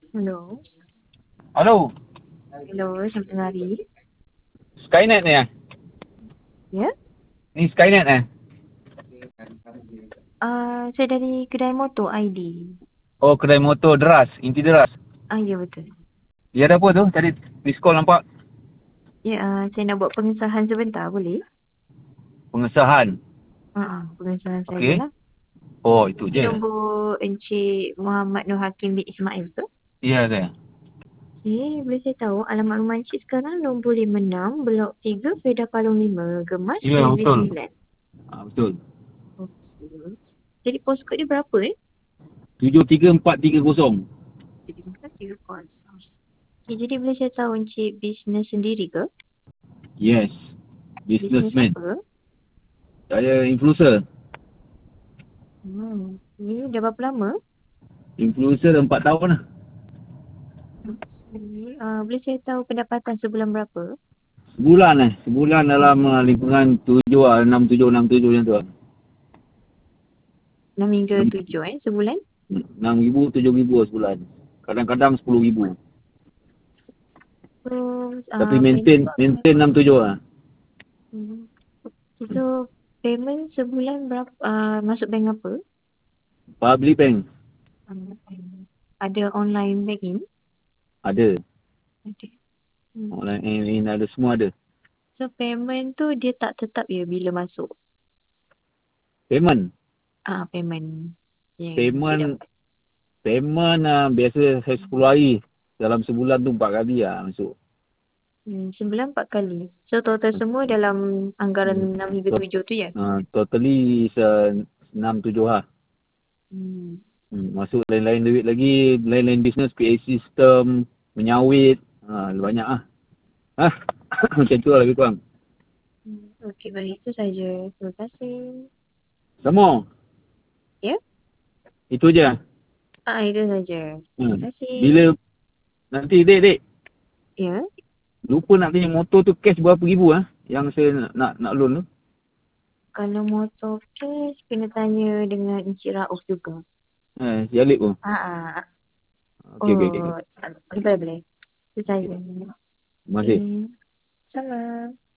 Hello. Halo, Hello, selamat hari. Skynet ni Ya? Ni Skynet Saya dari kedai motor ID. Oh, kedai motor Deras, inti Deras. Ya betul. Ya ada apa tu? Tadi miss call nampak. Ya, saya nak buat pengesahan sebentar, boleh? Pengesahan. Pengesahan Okey. sajalah. Oh, itu Ini je. nombor Encik Muhammad Nur Hakim bin Ismail ke? Ya ada. Okey, boleh saya tahu alamat rumah Encik sekarang nombor 56, Blok 3, Fedah Palung 5, Gemas, Ya, Negeri betul. Sembilan. Betul. Okey. Jadi postcode dia berapa 73430. Jadi bukan 3 kosong. Okey, jadi boleh saya tahu Encik bisnes sendiri ke? Yes. Bisnes Businessman. apa? Saya influencer. Ini dah berapa lama? Influencer dah 4 tahun lah. Boleh saya tahu pendapatan sebulan berapa? Sebulan dalam lingkungan 7 lah. 6, 7 macam tu lah. 6 hingga 7 sebulan? 6,000, 7,000 sebulan. Kadang-kadang 10,000. So, Tapi payment maintain 6, 7 lah. so, payment sebulan berapa? Masuk bank apa? Public bank. Ada online banking? Ada. Ada. Online ada, semua ada. So, payment tu dia tak tetap ya bila masuk? Payment. Payment yang Payment dia dapat. biasa saya 10 hari. Dalam sebulan tu 4 kali lah masuk. Sebulan 4 kali. So, total semua dalam anggaran 6 hingga 7 tu ya? Totally 6, 7 lah. Masuk lain-lain duit lagi, lain-lain business, PA system, menyawit, banyak lah. Macam tu lah lebih kurang. Okey, baik. Itu saja. Terima kasih. Sama. Ya? Itu je. Itu saja. Terima kasih. Bila nanti dek, Ya? lupa nak tanya motor tu cash berapa ribu yang saya nak loan tu. Kalau motor cash, kena tanya dengan Encik Rauf juga. Si Alip pun. Okey. Boleh. Itu saja. Terima kasih. Sama.